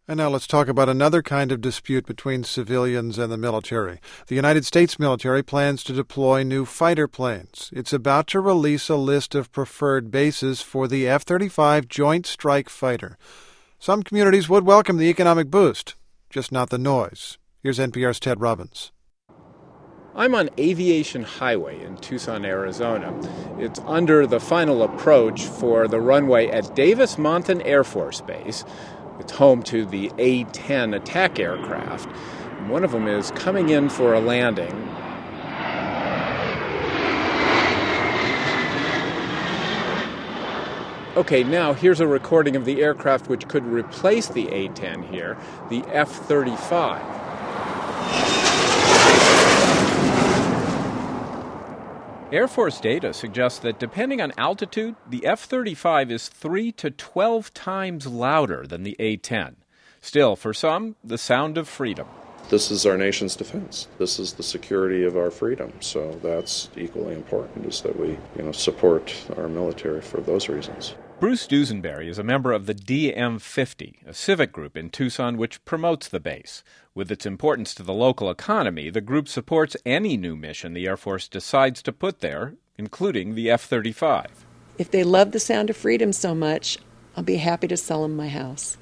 And now let's talk about another kind of dispute between civilians and the military. The United States military plans to deploy new fighter planes. It's about to release a list of preferred bases for the F-35 Joint Strike Fighter. Some communities would welcome the economic boost, just not the noise. Here's NPR's Ted Robbins. I'm on Aviation Highway in Tucson, Arizona. It's under the final approach for the runway at Davis-Monthan Air Force Base. It's home to the A-10 attack aircraft. One of them is coming in for a landing. Okay, now here's a recording of the aircraft which could replace the A-10 here, the F-35. Air Force data suggests that depending on altitude, the F-35 is 3 to 12 times louder than the A-10. Still, for some, the sound of freedom. This is our nation's defense. This is the security of our freedom. So that's equally important, is that we support our military for those reasons. Bruce Dusenberry is a member of the DM50, a civic group in Tucson which promotes the base. With its importance to the local economy, the group supports any new mission the Air Force decides to put there, including the F-35. If they love the sound of freedom so much, I'll be happy to sell them my house.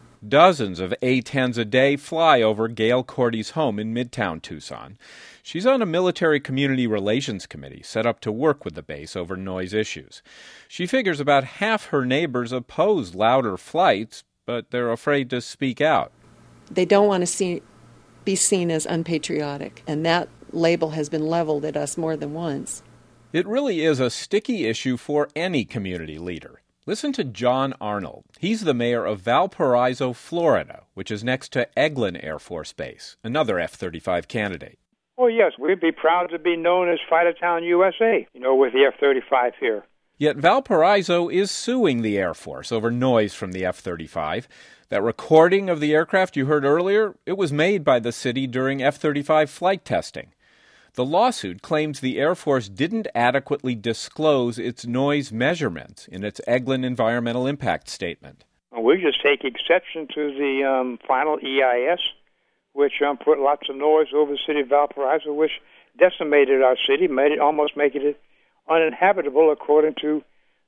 Dozens of A-10s a day fly over Gail Cordy's home in Midtown Tucson. She's on a military community relations committee set up to work with the base over noise issues. She figures about half her neighbors oppose louder flights, but they're afraid to speak out. They don't want to be seen as unpatriotic, and that label has been leveled at us more than once. It really is a sticky issue for any community leader. Listen to John Arnold. He's the mayor of Valparaiso, Florida, which is next to Eglin Air Force Base, another F-35 candidate. Oh, yes, we'd be proud to be known as Fightertown, USA, with the F-35 here. Yet Valparaiso is suing the Air Force over noise from the F-35. That recording of the aircraft you heard earlier, it was made by the city during F-35 flight testing. The lawsuit claims the Air Force didn't adequately disclose its noise measurements in its Eglin environmental impact statement. We just take exception to the final EIS, which put lots of noise over the city of Valparaiso, which decimated our city, almost making it uninhabitable according to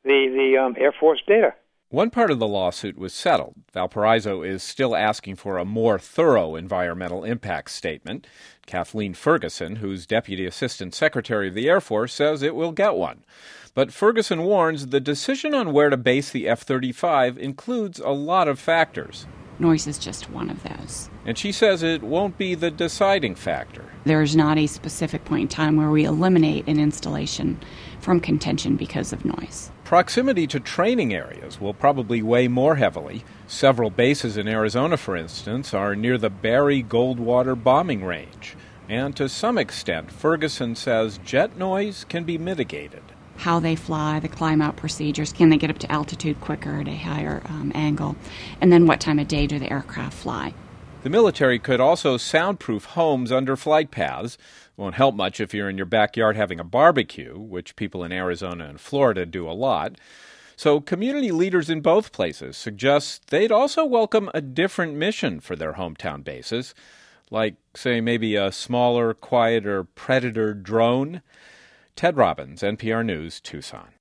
the Air Force data. One part of the lawsuit was settled. Valparaiso is still asking for a more thorough environmental impact statement. Kathleen Ferguson, who's Deputy Assistant Secretary of the Air Force, says it will get one. But Ferguson warns the decision on where to base the F-35 includes a lot of factors. Noise is just one of those. And she says it won't be the deciding factor. There's not a specific point in time where we eliminate an installation from contention because of noise. Proximity to training areas will probably weigh more heavily. Several bases in Arizona, for instance, are near the Barry Goldwater bombing range. And to some extent, Ferguson says jet noise can be mitigated. How they fly, the climb-out procedures, can they get up to altitude quicker at a higher angle, and then what time of day do the aircraft fly. The military could also soundproof homes under flight paths. Won't help much if you're in your backyard having a barbecue, which people in Arizona and Florida do a lot. So community leaders in both places suggest they'd also welcome a different mission for their hometown bases, like, say, maybe a smaller, quieter Predator drone. Ted Robbins, NPR News, Tucson.